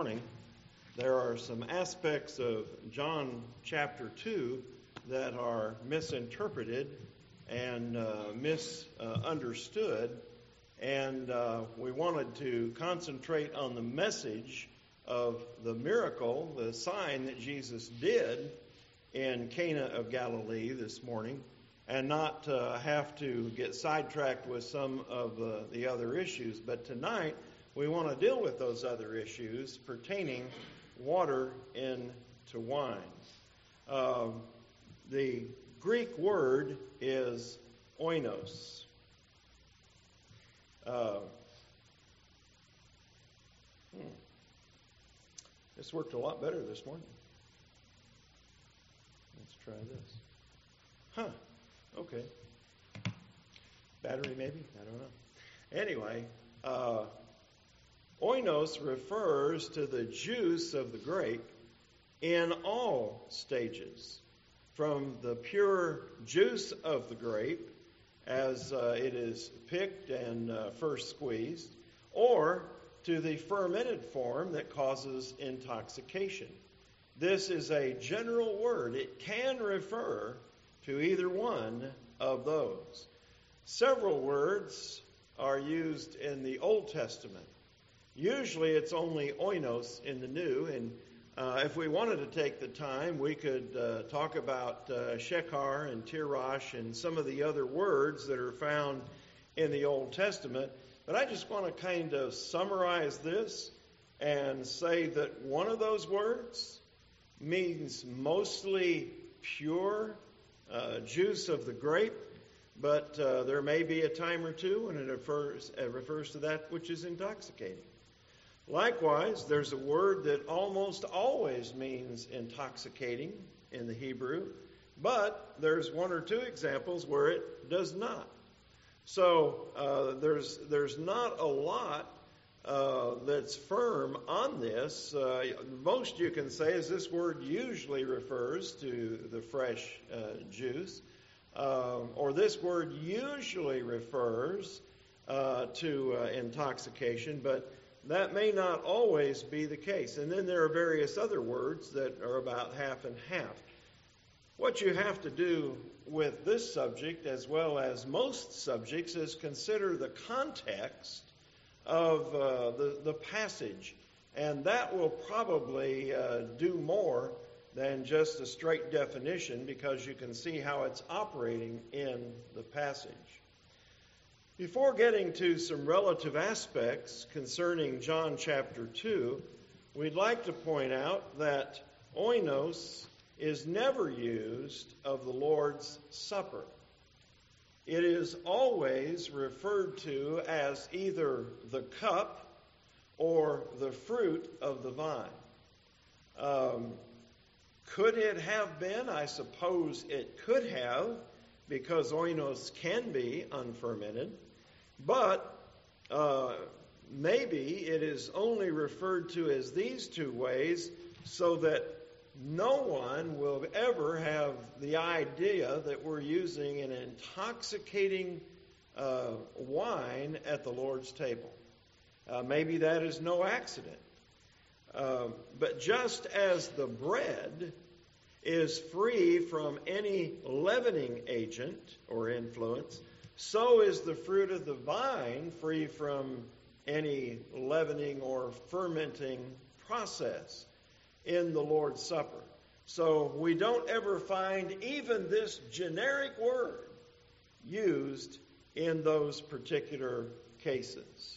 Morning, there are some aspects of John chapter 2 that are misinterpreted and misunderstood, and we wanted to concentrate on the message of the miracle, the sign that Jesus did in Cana of Galilee this morning, and not have to get sidetracked with some of the other issues. But tonight, we want to deal with those other issues pertaining water into wine. The Greek word is oinos. This worked a lot better this morning. Let's try this. Okay. Battery maybe? I don't know. Anyway, oinos refers to the juice of the grape in all stages, from the pure juice of the grape as it is picked and first squeezed, or to the fermented form that causes intoxication. This is a general word. It can refer to either one of those. Several words are used in the Old Testament. Usually it's only oinos in the New, and if we wanted to take the time, we could talk about shekar and tirash and some of the other words that are found in the Old Testament. But I just want to kind of summarize this and say that one of those words means mostly pure juice of the grape, but there may be a time or two when it refers to that which is intoxicating. Likewise, there's a word that almost always means intoxicating in the Hebrew, but there's one or two examples where it does not. So there's not a lot that's firm on this. Most you can say is this word usually refers to the fresh juice, or this word usually refers to intoxication, but that may not always be the case. And then there are various other words that are about half and half. What you have to do with this subject, as well as most subjects, is consider the context of the passage. And that will probably do more than just a straight definition, because you can see how it's operating in the passage. Before getting to some relative aspects concerning John chapter 2, we'd like to point out that oinos is never used of the Lord's Supper. It is always referred to as either the cup or the fruit of the vine. Could it have been? I suppose it could have, because oinos can be unfermented. But maybe it is only referred to as these two ways so that no one will ever have the idea that we're using an intoxicating wine at the Lord's table. Maybe that is no accident. But just as the bread is free from any leavening agent or influence, so is the fruit of the vine free from any leavening or fermenting process in the Lord's Supper. So we don't ever find even this generic word used in those particular cases.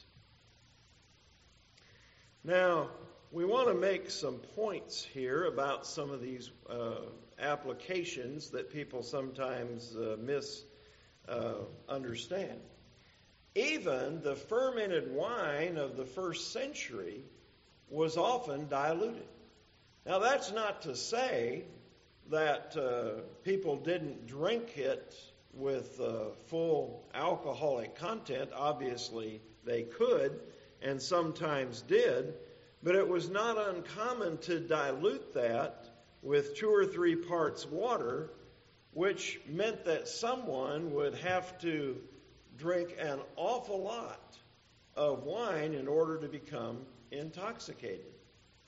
Now, we want to make some points here about some of these applications that people sometimes misunderstand. Even the fermented wine of the first century was often diluted. Now, that's not to say that people didn't drink it with full alcoholic content. Obviously, they could and sometimes did, but it was not uncommon to dilute that with 2 or 3 parts water, which meant that someone would have to drink an awful lot of wine in order to become intoxicated.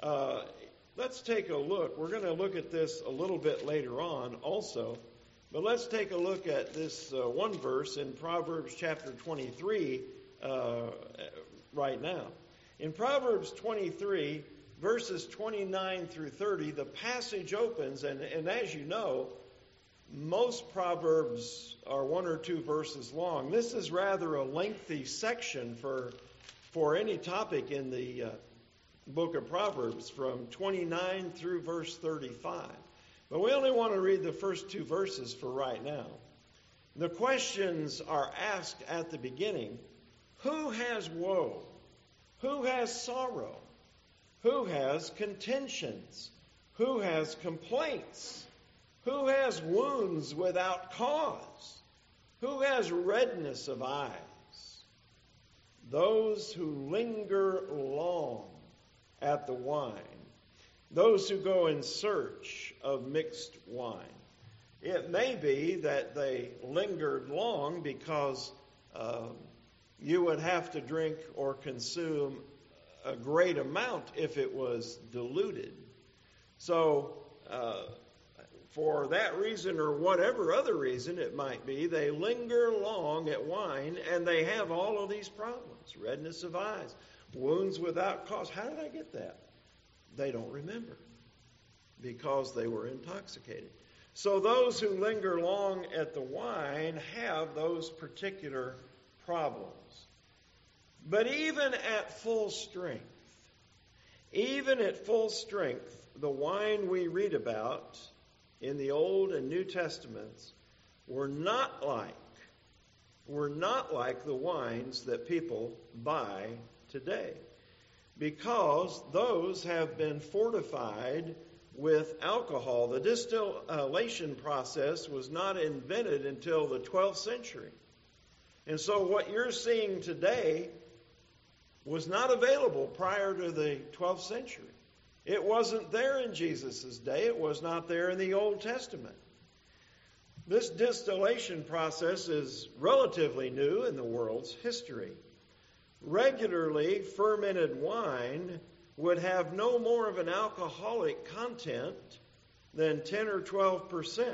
Let's take a look. We're going to look at this a little bit later on also. But let's take a look at this one verse in Proverbs chapter 23 right now. In Proverbs 23, verses 29 through 30, the passage opens, and as you know, most Proverbs are 1 or 2 verses long. This is rather a lengthy section for any topic in the book of Proverbs, from 29 through verse 35. But we only want to read the first 2 verses for right now. The questions are asked at the beginning: who has woe? Who has sorrow? Who has contentions? Who has complaints? Who has wounds without cause? Who has redness of eyes? Those who linger long at the wine. Those who go in search of mixed wine. It may be that they lingered long because you would have to drink or consume a great amount if it was diluted. So, for that reason or whatever other reason it might be, they linger long at wine, and they have all of these problems. Redness of eyes, wounds without cause. How did I get that? They don't remember because they were intoxicated. So those who linger long at the wine have those particular problems. But even at full strength, the wine we read about in the Old and New Testaments were not like the wines that people buy today, because those have been fortified with alcohol. The distillation process was not invented until the 12th century. And so what you're seeing today was not available prior to the 12th century. It wasn't there in Jesus' day. It was not there in the Old Testament. This distillation process is relatively new in the world's history. Regularly fermented wine would have no more of an alcoholic content than 10 or 12%.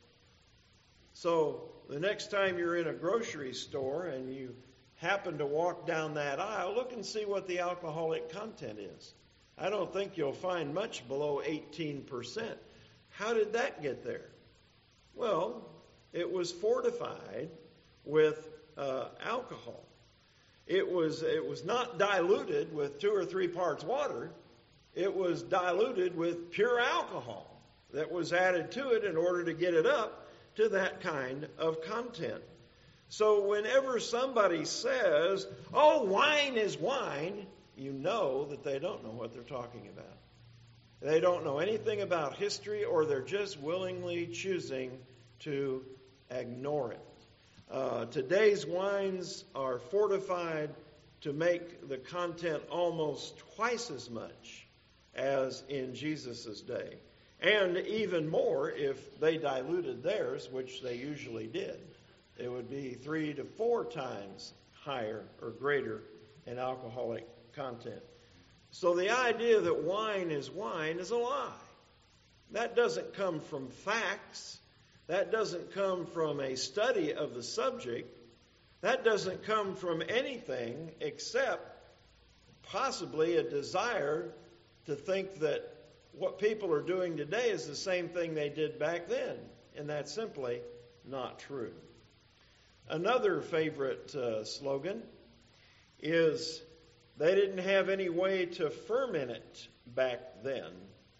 So the next time you're in a grocery store and you happen to walk down that aisle, look and see what the alcoholic content is. I don't think you'll find much below 18%. How did that get there? Well, it was fortified with alcohol. It was not diluted with 2 or 3 parts water. It was diluted with pure alcohol that was added to it in order to get it up to that kind of content. So whenever somebody says, "Oh, wine is wine," you know that they don't know what they're talking about. They don't know anything about history, or they're just willingly choosing to ignore it. Today's wines are fortified to make the content almost twice as much as in Jesus' day. And even more if they diluted theirs, which they usually did. It would be 3 to 4 times higher or greater in alcoholic content. So the idea that wine is a lie. That doesn't come from facts. That doesn't come from a study of the subject. That doesn't come from anything except possibly a desire to think that what people are doing today is the same thing they did back then. And that's simply not true. Another favorite slogan is, they didn't have any way to ferment it back then.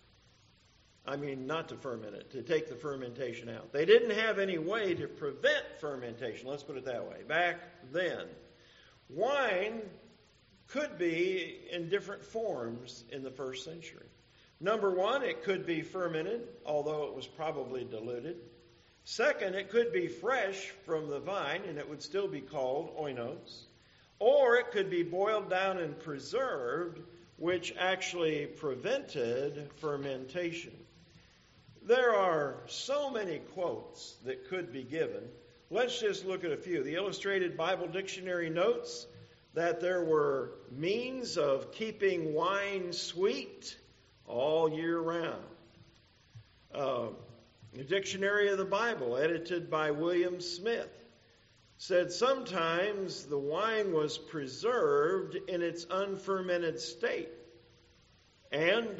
I mean, not to ferment it, to take the fermentation out. They didn't have any way to prevent fermentation, let's put it that way, back then. Wine could be in different forms in the first century. Number one, it could be fermented, although it was probably diluted. Second, it could be fresh from the vine, and it would still be called oinos. Or it could be boiled down and preserved, which actually prevented fermentation. There are so many quotes that could be given. Let's just look at a few. The Illustrated Bible Dictionary notes that there were means of keeping wine sweet all year round. The Dictionary of the Bible, edited by William Smith, said sometimes the wine was preserved in its unfermented state and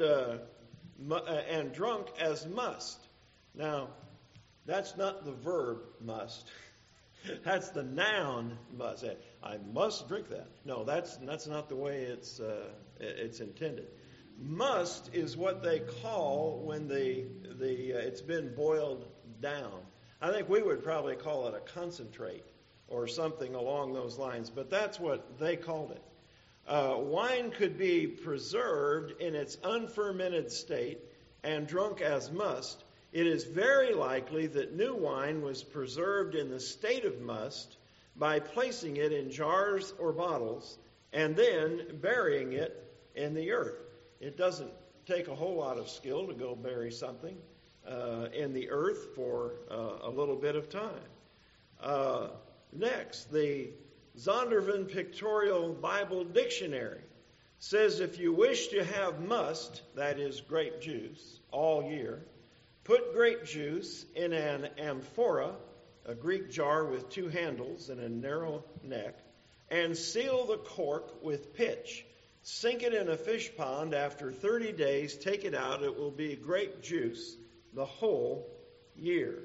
drunk as must. Now, that's not the verb must. That's the noun must. I must drink that. No, that's not the way it's intended. Must is what they call when it's been boiled down. I think we would probably call it a concentrate or something along those lines, but that's what they called it. Wine could be preserved in its unfermented state and drunk as must. It is very likely that new wine was preserved in the state of must by placing it in jars or bottles and then burying it in the earth. It doesn't take a whole lot of skill to go bury something in the earth for a little bit of time. Next, the Zondervan Pictorial Bible Dictionary says if you wish to have must, that is grape juice, all year, put grape juice in an amphora, a Greek jar with two handles and a narrow neck, and seal the cork with pitch. Sink it in a fish pond. After 30 days, take it out. It will be grape juice the whole year.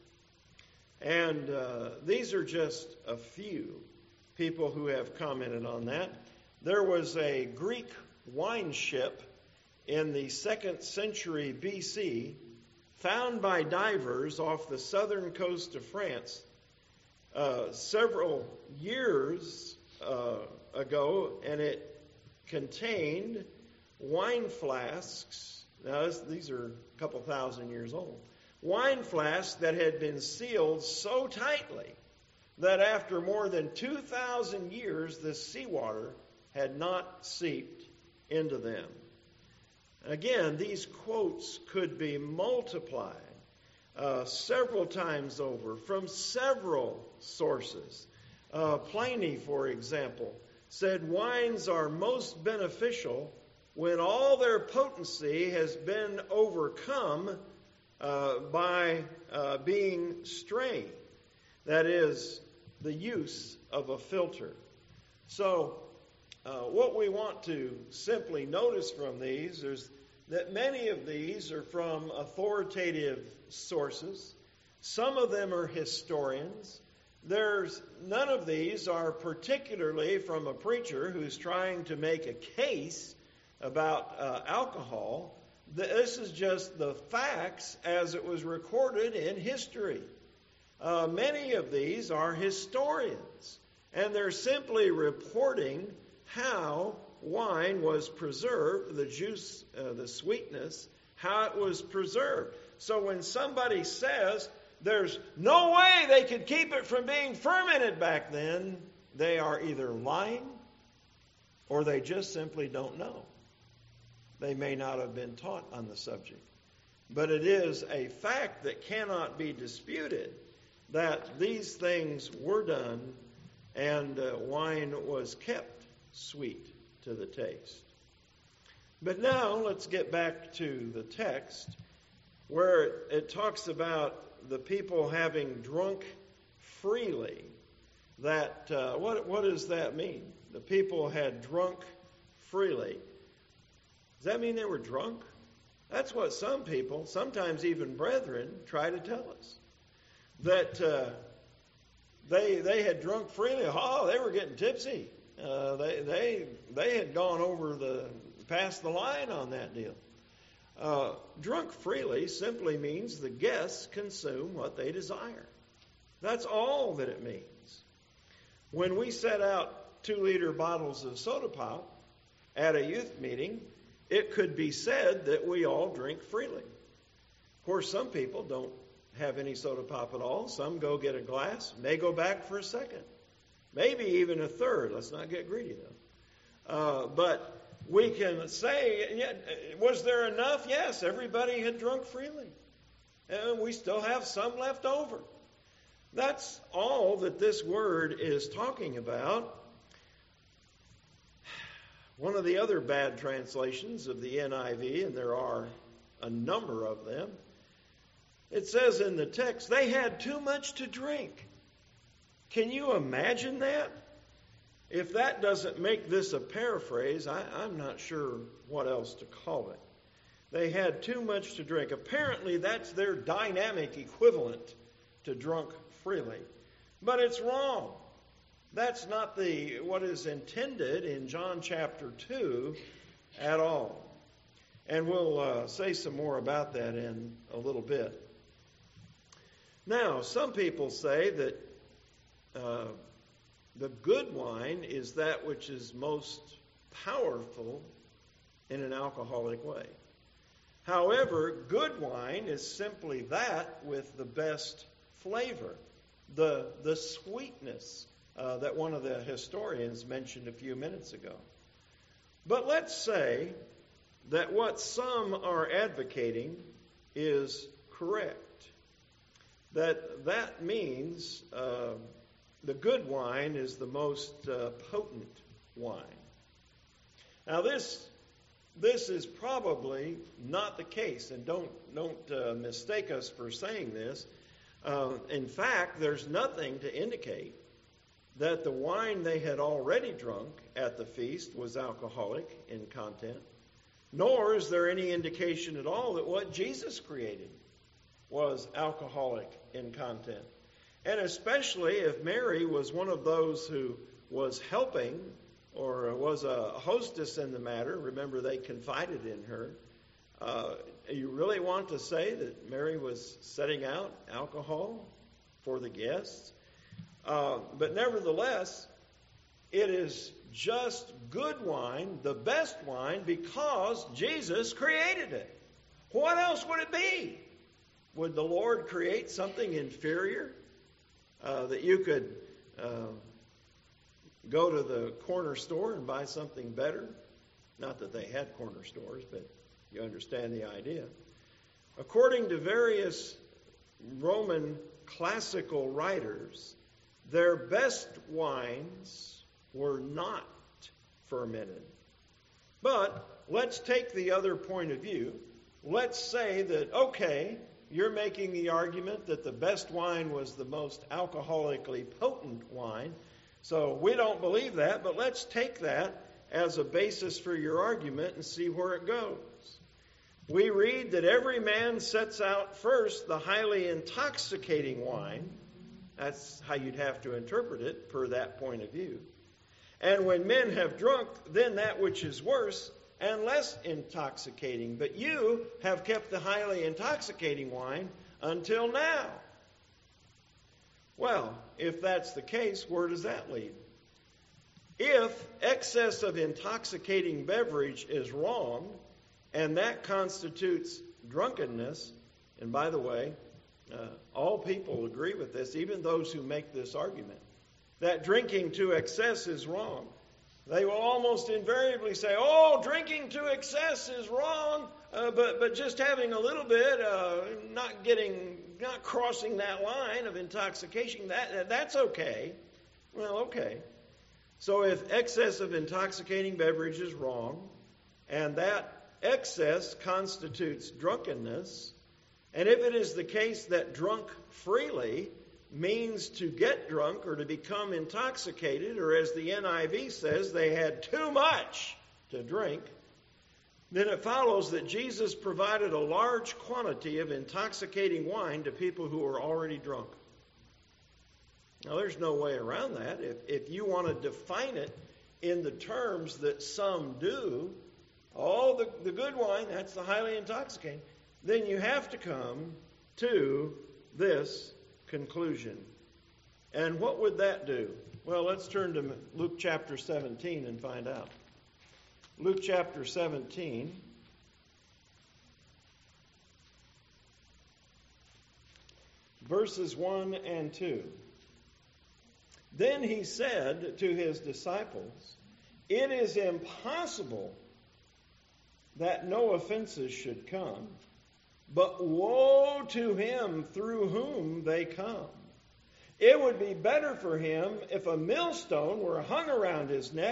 And these are just a few people who have commented on that. There was a Greek wine ship in the 2nd century B.C. found by divers off the southern coast of France several years ago, and it contained wine flasks. Now, these are a couple thousand years old. Wine flasks that had been sealed so tightly that after more than 2,000 years, the seawater had not seeped into them. Again, these quotes could be multiplied several times over from several sources. Pliny, for example, said wines are most beneficial when all their potency has been overcome by being strained. That is, the use of a filter. So, what we want to simply notice from these is that many of these are from authoritative sources. Some of them are historians. None of these are particularly from a preacher who's trying to make a case about alcohol. This is just the facts as it was recorded in history. Many of these are historians, and they're simply reporting how wine was preserved, the juice, the sweetness, how it was preserved. So when somebody says there's no way they could keep it from being fermented back then, they are either lying or they just simply don't know. They may not have been taught on the subject. But it is a fact that cannot be disputed that these things were done and wine was kept sweet to the taste. But now let's get back to the text where it talks about the people having drunk freely. That what does that mean? The people had drunk freely. Does that mean they were drunk? That's what some people, sometimes even brethren, try to tell us. That they had drunk freely. Oh, they were getting tipsy. They had gone past the line on that deal. Drunk freely simply means the guests consume what they desire. That's all that it means. When we set out 2-liter bottles of soda pop at a youth meeting, it could be said that we all drink freely. Of course, some people don't have any soda pop at all. Some go get a glass, may go back for a second, maybe even a third. Let's not get greedy, though. But we can say, was there enough? Yes, everybody had drunk freely. And we still have some left over. That's all that this word is talking about. One of the other bad translations of the NIV, and there are a number of them, it says in the text, they had too much to drink. Can you imagine that? If that doesn't make this a paraphrase, I'm not sure what else to call it. They had too much to drink. Apparently, that's their dynamic equivalent to drunk freely. But it's wrong. That's not what is intended in John chapter 2 at all. And we'll say some more about that in a little bit. Now, some people say that the good wine is that which is most powerful in an alcoholic way. However, good wine is simply that with the best flavor, the sweetness that one of the historians mentioned a few minutes ago. But let's say that what some are advocating is correct. That means the good wine is the most potent wine. Now this is probably not the case, and don't mistake us for saying this. In fact, there's nothing to indicate that the wine they had already drunk at the feast was alcoholic in content, nor is there any indication at all that what Jesus created was alcoholic in content. And especially if Mary was one of those who was helping or was a hostess in the matter, remember they confided in her, you really want to say that Mary was setting out alcohol for the guests? But nevertheless, it is just good wine, the best wine, because Jesus created it. What else would it be? Would the Lord create something inferior that you could go to the corner store and buy something better? Not that they had corner stores, but you understand the idea. According to various Roman classical writers, their best wines were not fermented. But let's take the other point of view. Let's say that, okay, you're making the argument that the best wine was the most alcoholically potent wine. So we don't believe that, but let's take that as a basis for your argument and see where it goes. We read that every man sets out first the highly intoxicating wine. That's how you'd have to interpret it per that point of view. And when men have drunk, then that which is worse and less intoxicating. But you have kept the highly intoxicating wine until now. Well, if that's the case, where does that lead? If excess of intoxicating beverage is wrong, and that constitutes drunkenness, and by the way, all people agree with this, even those who make this argument, that drinking to excess is wrong. They will almost invariably say, oh, drinking to excess is wrong, but just having a little bit, not crossing that line of intoxication, that's okay. Well, okay. So if excess of intoxicating beverage is wrong, and that excess constitutes drunkenness, and if it is the case that drunk freely means to get drunk or to become intoxicated, or as the NIV says, they had too much to drink, then it follows that Jesus provided a large quantity of intoxicating wine to people who were already drunk. Now, there's no way around that. If you want to define it in the terms that some do, the good wine, that's the highly intoxicating, then you have to come to this conclusion. And what would that do? Well, let's turn to Luke chapter 17 and find out. Luke chapter 17. Verses 1 and 2. Then he said to his disciples, "It is impossible that no offenses should come, but woe to him through whom they come. It would be better for him if a millstone were hung around his neck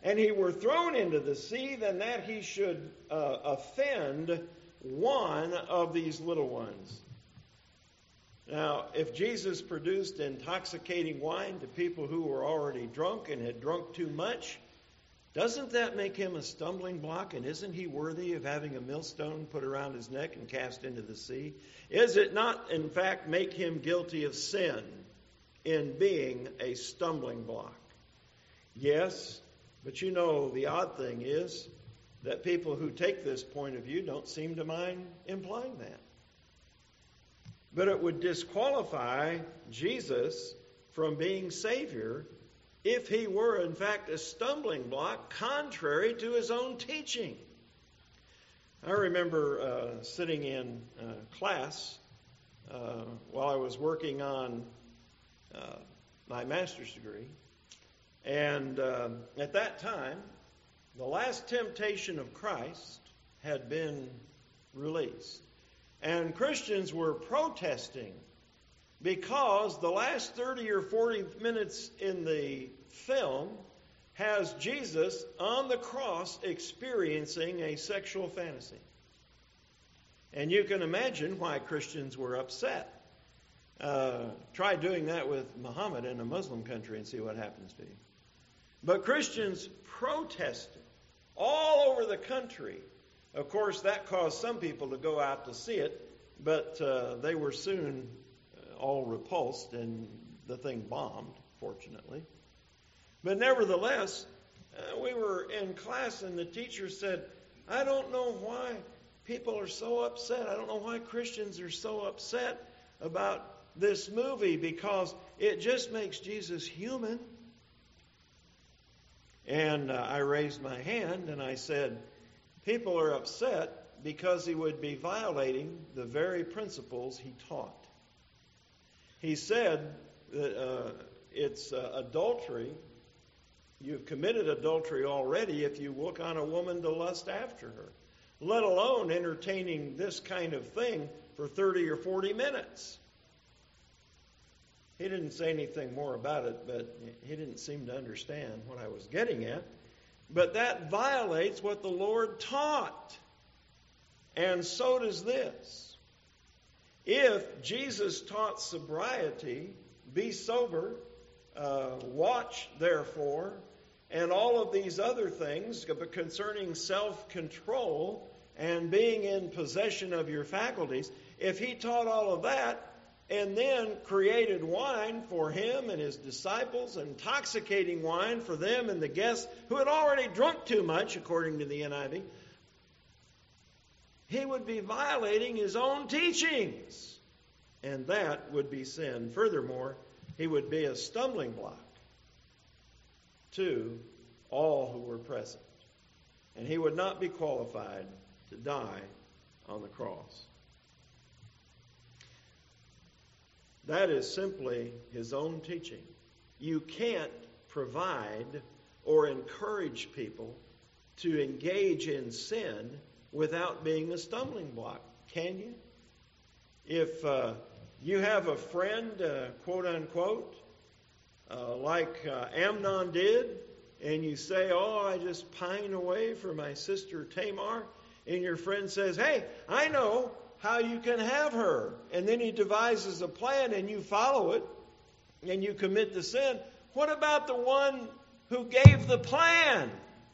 and he were thrown into the sea, than that he should offend one of these little ones. Now, if Jesus produced intoxicating wine to people who were already drunk and had drunk too much, doesn't that make him a stumbling block? And isn't he worthy of having a millstone put around his neck and cast into the sea? Is it not, in fact, make him guilty of sin in being a stumbling block? Yes, but the odd thing is that people who take this point of view don't seem to mind implying that. But it would disqualify Jesus from being Savior if he were, in fact, a stumbling block contrary to his own teaching. I remember sitting in class while I was working on my master's degree. And at that time, the last temptation of Christ had been released. And Christians were protesting because the last 30 or 40 minutes in the film has Jesus on the cross experiencing a sexual fantasy. And you can imagine why Christians were upset. Try doing that with Muhammad in a Muslim country and see what happens to you. But Christians protested all over the country. Of course, that caused some people to go out to see it, but they were soon all repulsed, and the thing bombed, fortunately. But nevertheless, we were in class, and the teacher said, I don't know why people are so upset. I don't know why Christians are so upset about this movie, because it just makes Jesus human. And I raised my hand, and I said, people are upset because he would be violating the very principles he taught. He said that it's adultery. You've committed adultery already if you look on a woman to lust after her, let alone entertaining this kind of thing for 30 or 40 minutes. He didn't say anything more about it, but he didn't seem to understand what I was getting at. But that violates what the Lord taught. And so does this. If Jesus taught sobriety, be sober, watch therefore, and all of these other things concerning self-control and being in possession of your faculties, if he taught all of that and then created wine for him and his disciples, intoxicating wine for them and the guests who had already drunk too much, according to the NIV, he would be violating his own teachings. And that would be sin. Furthermore, he would be a stumbling block to all who were present. And he would not be qualified to die on the cross. That is simply his own teaching. You can't provide or encourage people to engage in sin without being a stumbling block, can you? If you have a friend, quote unquote, like Amnon did, and you say, I just pine away for my sister Tamar, and your friend says, hey, I know how you can have her. And then he devises a plan and you follow it and you commit the sin. What about the one who gave the plan?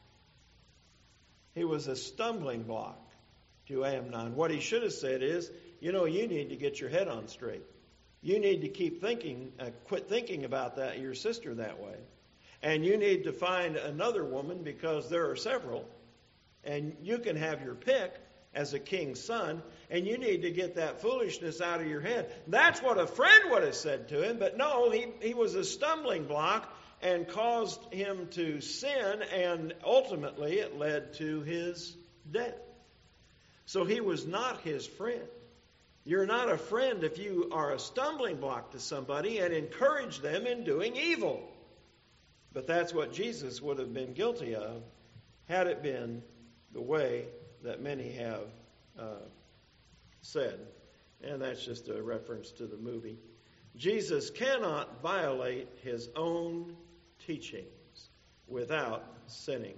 He was a stumbling block to Amnon. What he should have said is, you need to get your head on straight. You need to quit thinking about your sister that way. And you need to find another woman, because there are several. And you can have your pick as a king's son, and you need to get that foolishness out of your head. That's what a friend would have said to him, but no, he was a stumbling block and caused him to sin, and ultimately it led to his death. So he was not his friend. You're not a friend if you are a stumbling block to somebody and encourage them in doing evil. But that's what Jesus would have been guilty of had it been the way that many have said. And that's just a reference to the movie. Jesus cannot violate his own teachings. without sinning.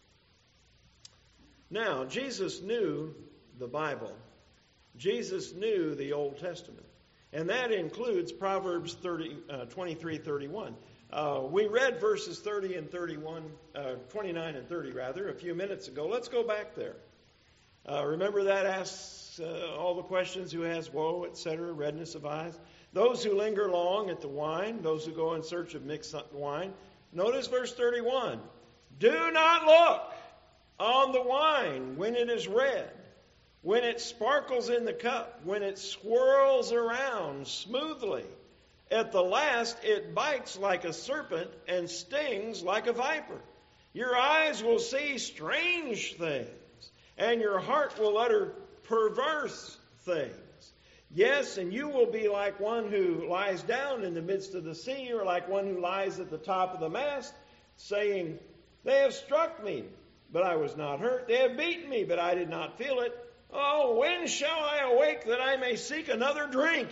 Now, Jesus knew the Bible. Jesus knew the Old Testament. And that includes Proverbs 23:31. We read verses 30 and 29 and 30 rather, a few minutes ago. Let's go back there. Remember that asks all the questions, who has woe, etc., redness of eyes. Those who linger long at the wine, those who go in search of mixed wine. Notice verse 31. Do not look on the wine when it is red, when it sparkles in the cup, when it swirls around smoothly. At the last, it bites like a serpent and stings like a viper. Your eyes will see strange things, and your heart will utter perverse things. Yes, and you will be like one who lies down in the midst of the sea, or like one who lies at the top of the mast, saying, they have struck me, but I was not hurt. They have beaten me, but I did not feel it. Oh, when shall I awake that I may seek another drink?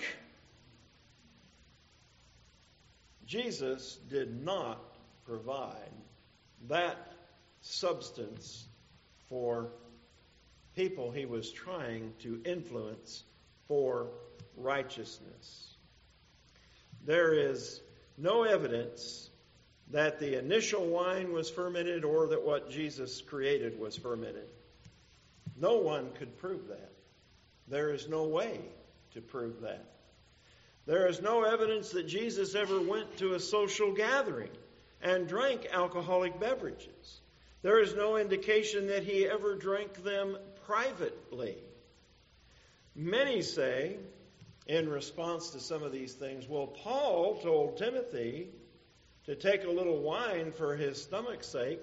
Jesus did not provide that substance for people he was trying to influence for righteousness. There is no evidence that the initial wine was fermented or that what Jesus created was fermented. No one could prove that. There is no way to prove that. There is no evidence that Jesus ever went to a social gathering and drank alcoholic beverages. There is no indication that he ever drank them privately. Many say, in response to some of these things, well, Paul told Timothy to take a little wine for his stomach's sake.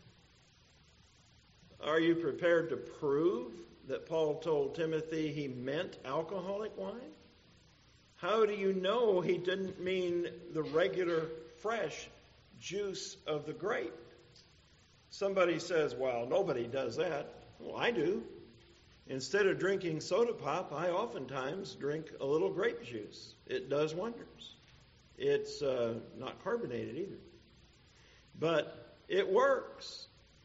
Are you prepared to prove that Paul told Timothy he meant alcoholic wine? How do you know he didn't mean the regular, fresh juice of the grape? Somebody says, well, nobody does that. Well, I do. Instead of drinking soda pop, I oftentimes drink a little grape juice. It does wonders. It's not carbonated either. But it works.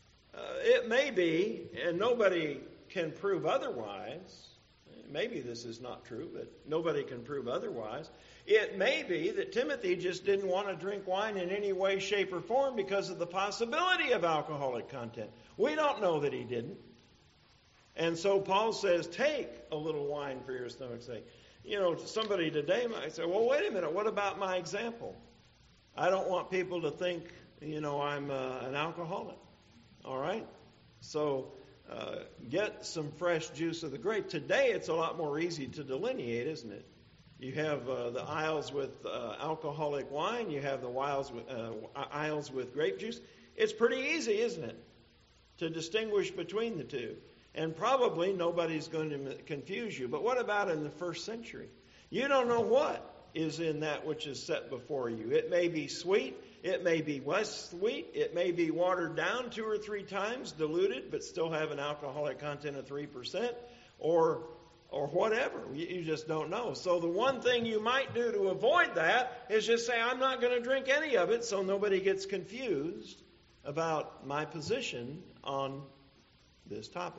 It may be, and nobody can prove otherwise. Maybe this is not true, but nobody can prove otherwise. It may be that Timothy just didn't want to drink wine in any way, shape, or form because of the possibility of alcoholic content. We don't know that he didn't. And so Paul says, take a little wine for your stomach's sake. You know, somebody today might say, well, wait a minute, what about my example? I don't want people to think, I'm an alcoholic. All right? So get some fresh juice of the grape. Today it's a lot more easy to delineate, isn't it? You have the aisles with alcoholic wine. You have the aisles with grape juice. It's pretty easy, isn't it, to distinguish between the two? And probably nobody's going to confuse you. But what about in the first century? You don't know what is in that which is set before you. It may be sweet. It may be less sweet. It may be watered down 2 or 3 times, diluted, but still have an alcoholic content of 3%, or whatever. You just don't know. So the one thing you might do to avoid that is just say, I'm not going to drink any of it, so nobody gets confused about my position on this topic.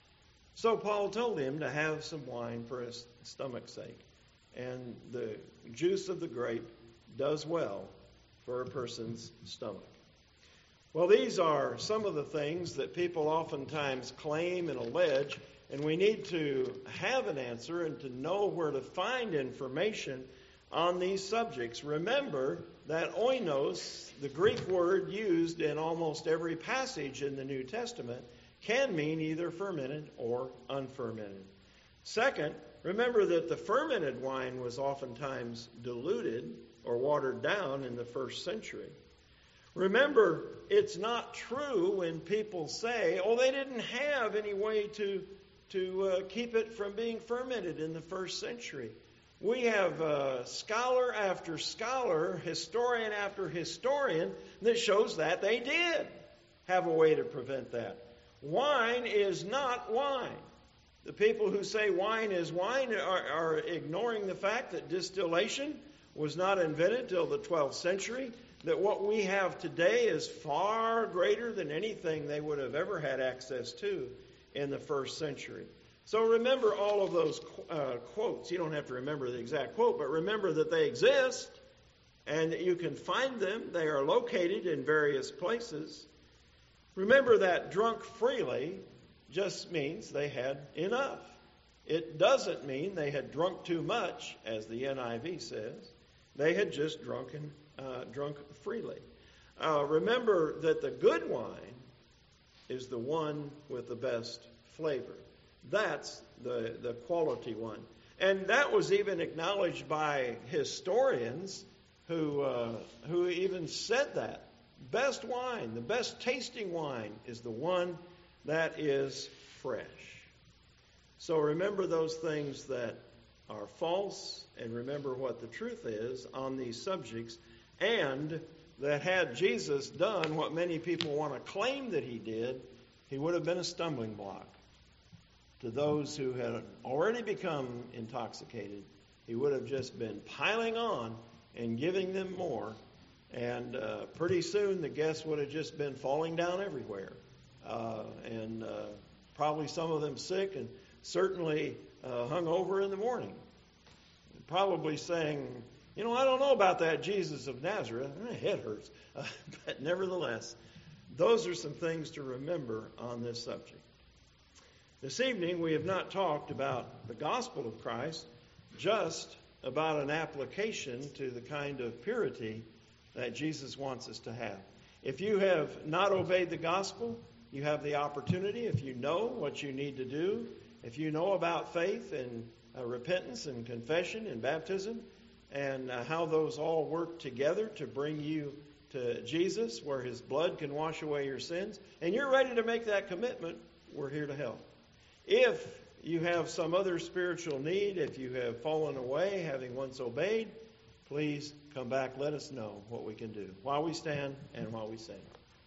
So Paul told him to have some wine for his stomach's sake. And the juice of the grape does well for a person's stomach. Well, these are some of the things that people oftentimes claim and allege, and we need to have an answer and to know where to find information on these subjects. Remember that oinos, the Greek word used in almost every passage in the New Testament, can mean either fermented or unfermented. Second, remember that the fermented wine was oftentimes diluted or watered down in the first century. Remember, it's not true when people say, they didn't have any way to keep it from being fermented in the first century. We have scholar after scholar, historian after historian, that shows that they did have a way to prevent that. Wine is not wine. The people who say wine is wine are ignoring the fact that distillation was not invented till the 12th century. that what we have today is far greater than anything they would have ever had access to in the first century. So remember all of those quotes. You don't have to remember the exact quote, but remember that they exist and that you can find them. They are located in various places. Remember that drunk freely just means they had enough. It doesn't mean they had drunk too much, as the NIV says. They had just drunk freely. Remember that the good wine is the one with the best flavor. That's the quality one. And that was even acknowledged by historians who even said that. Best wine, the best tasting wine is the one that is fresh. So remember those things that are false and remember what the truth is on these subjects, and that had Jesus done what many people want to claim that he did, he would have been a stumbling block to those who had already become intoxicated. He would have just been piling on and giving them more. And pretty soon the guests would have just been falling down everywhere. And probably some of them sick and certainly hung over in the morning. Probably saying, I don't know about that Jesus of Nazareth. My head hurts. But nevertheless, those are some things to remember on this subject. This evening we have not talked about the gospel of Christ, just about an application to the kind of purity that Jesus wants us to have. If you have not obeyed the gospel, you have the opportunity, if you know what you need to do, if you know about faith and repentance and confession and baptism, and how those all work together to bring you to Jesus, where his blood can wash away your sins, and you're ready to make that commitment, we're here to help. If you have some other spiritual need, if you have fallen away, having once obeyed, please come back. Let us know what we can do while we stand and while we sing.